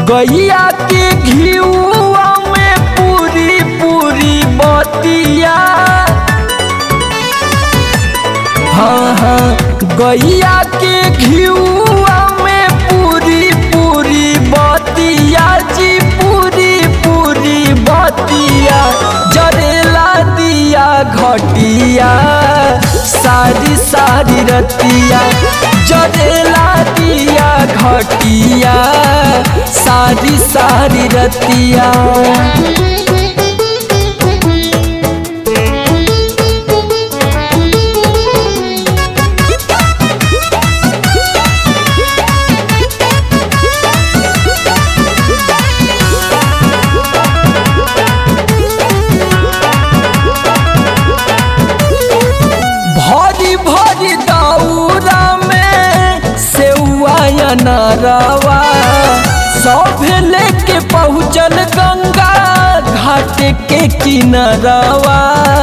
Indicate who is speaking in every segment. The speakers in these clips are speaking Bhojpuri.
Speaker 1: गैया के घिउआ में पूरी पूरी बतिया। हाँ गैया के घिउआ में पूरी पूरी बतिया जी, पूरी पूरी बतिया। जरेला दिया घटिया सारी सारी रतिया, जरेला दिया घटिया सारी सारी रतिया। भरी भरी दौरा में सेउआ अनारवा, सब लेके पहुँचल गंगा घाट के किनारवा।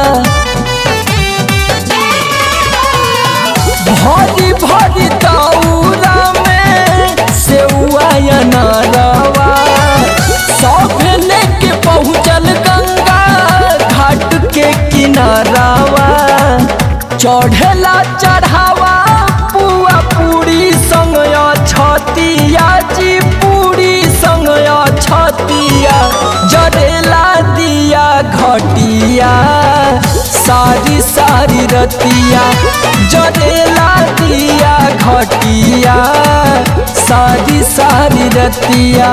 Speaker 1: भरी भरी दौरा में सेउआ अनारवा, सब लेके पहुँचल गंगा घाट के किनारवा। चढ़ेला चढ़ावा पुआ पूरी संग छतिया जी, पूरी संग छतिया। जरेला दिया घटिया सारी सारी रतिया, जरेला दिया घटिया सारी सारी रतिया।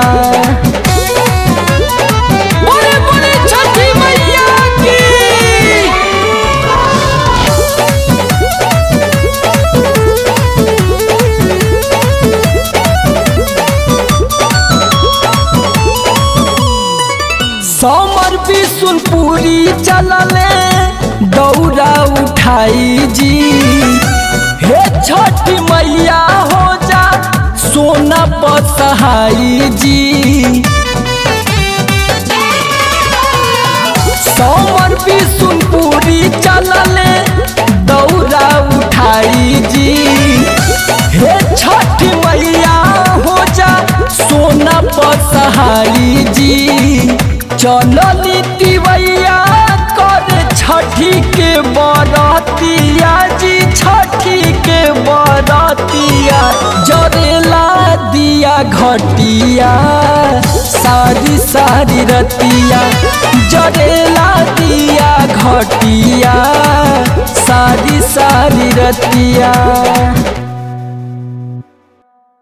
Speaker 1: बोले बोले छठी मैया की। समर बिशुनपुरी चलले दौरा उठाई जी, हे छठी मैया हो जा सोना पसहाई जी। समर बिशुनपुरी चलले दौरा उठाई जी, हे छठी मैया हो जा सोना पसहाई जी। चलनी तिवैया कर छठी के बरतिया जी, छठी के बरतिया। जरेला दिया घटिया सारी सारी रतिया, जरेला दिया घटिया सारी सारी रतिया।